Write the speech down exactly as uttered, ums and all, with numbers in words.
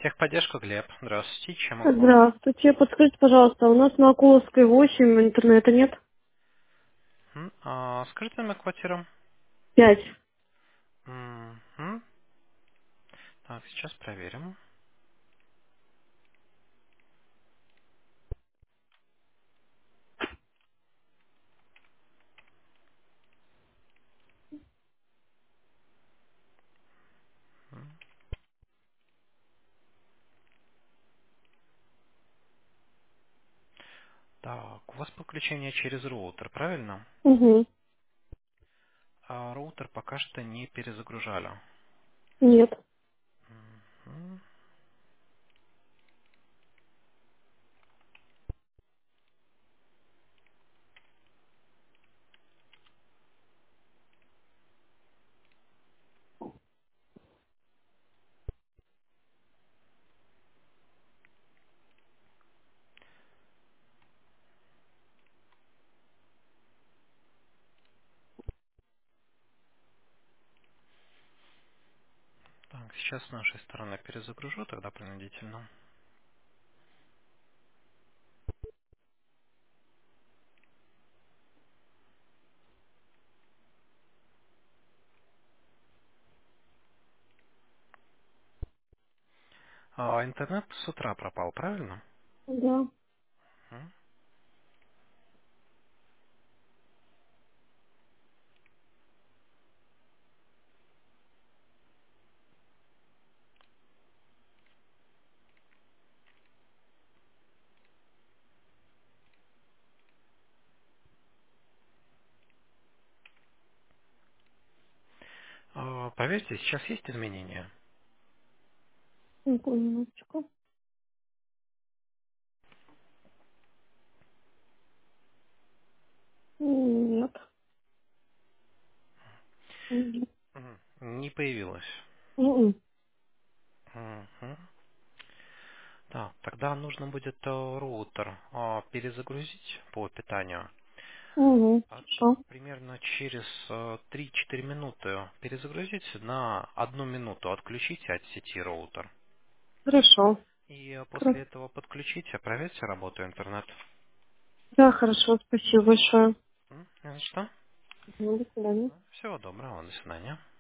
Техподдержка, Глеб. Здравствуйте, чем могу помочь? Здравствуйте. Подскажите, пожалуйста, у нас на Окуловской восемь интернета нет? М, а, скажите номер квартиры. Пять. Мгм. Так, сейчас проверим. М, Так, у вас подключение через роутер, правильно? Угу. А роутер пока что не перезагружали. Нет. Мгм. Так, сейчас с нашей стороны перезагружу, тогда принудительно. А, интернет с утра пропал, правильно? Да. Мгм. А, Поверьте, сейчас есть изменения. Ну-ка, минуточку. Нет. Мгм. Мгм. Не появилось. Мгм. Мгм. Так, тогда нужно будет э, роутер а, перезагрузить по питанию. Мгм. А Хорошо. примерно через э, три-четыре минуты перезагрузите, на одну минуту отключите от сети роутер. Хорошо. И э, после Хор- этого подключите, проверьте работу интернета. Да, хорошо. Спасибо большое. М, не за что. Ну, до свидания. Всего доброго, до свидания.